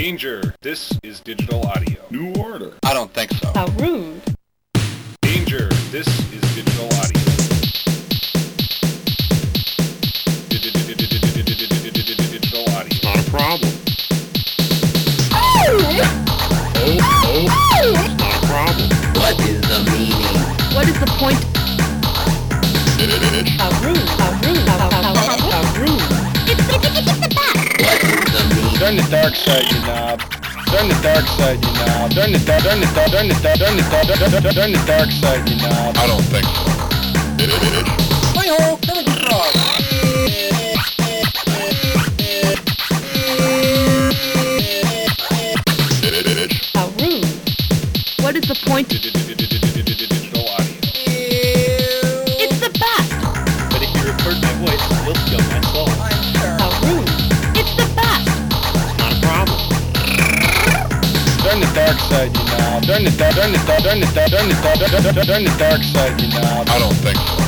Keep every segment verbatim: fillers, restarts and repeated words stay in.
Danger, this is digital audio. New order. I don't think so. How rude. Danger, this is digital audio. Digital audio. Not a problem. Oh! Oh, oh, it's not a problem. What is the meaning? What is the point? How rude. How rude. How, how, how, how rude. It's, it's, it's, it's the back. What is the meaning? Turn the dark side, you knob. Turn the dark side, you knob. Turn the dark, turn the dark, turn the dark, turn the dark, turn the dark, turn the dark side, you knob. I don't think so. Hi ho, come and get wrong. How rude. What is the point? Digital audio. It's the bat. But if you record my voice, you'll steal my soul. How rude. It's the bat. Not a problem. Turn the dark side, you knob. Turn the dark, turn the dark, turn the dark, turn the dark, turn the dark, turn the dark side, you knob. I don't think so.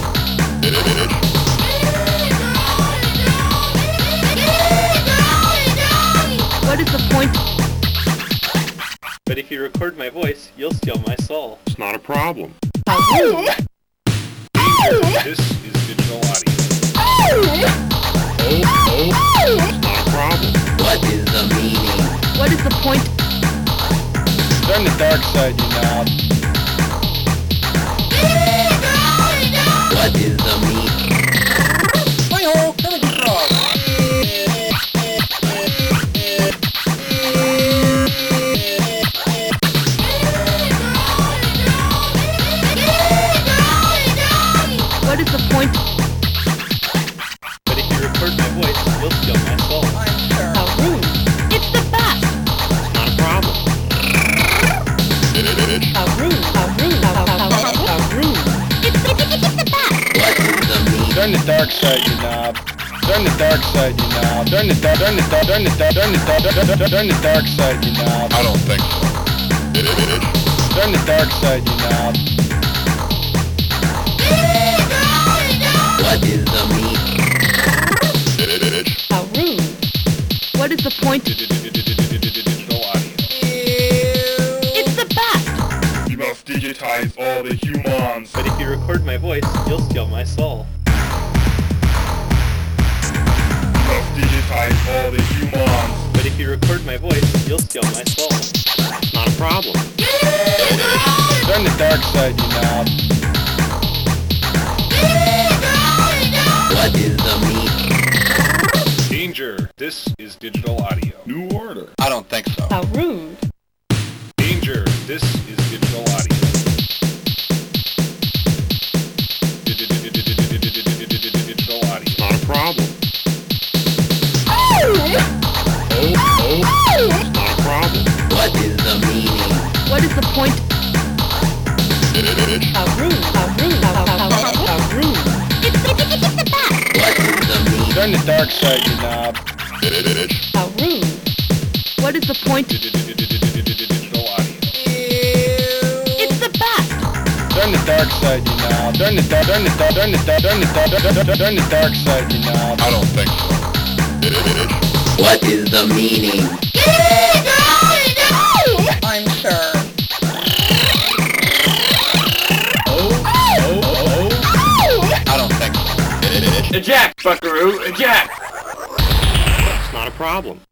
What is the point? But if you record my voice, you'll steal my soul. It's not a problem. How rude. Danger, this is digital audio. Oh, oh, it's not a problem. What is the meaning? What is the point? Turn the dark side, you knob. What is the meaning? Hi ho, come and get wrong. What is the point? But if you record my voice, you'll steal my soul. How rude. It's the bat. It's not a problem. How rude. How rude. How, how, how, how rude. It's, it's, it's, it's the bat. What is the meaning? Turn the dark side, you knob. Turn the dark side, you knob. Turn the dark, turn the dark, turn the dark, turn the dark, turn the dark, turn the dark side, you knob. I don't think so. Turn the dark side, you knob. What is the meaning? How rude. What is the point? Digital audio. It's the bat. You must digitize all the humans. But if you record my voice, you'll steal my soul. You must digitize all the humans. But if you record my voice, you'll steal my soul. It's not a problem. Turn the dark side, you knob. What is the meaning? Danger, this is digital audio. New order. I don't think so. How rude. Danger, this is digital audio. Digital audio. Not a problem. Oh! Oh, oh, it's not a problem. What is the meaning? What is the point? How rude. How rude. How, how, how, how rude. It's, it's, it's, it's the bat. What is the meaning? Turn the dark side, you knob. How rude. What is the point? Digital audio. It's the bat. Turn the dark side, you knob. Turn the dark, turn the dark, turn the dark, turn the dark, turn the dark, turn the dark side, you knob. I don't think so. What is the meaning? I'm sure. Oh, oh, oh. I don't think so. Eject, buckaroo, eject! It's not a problem.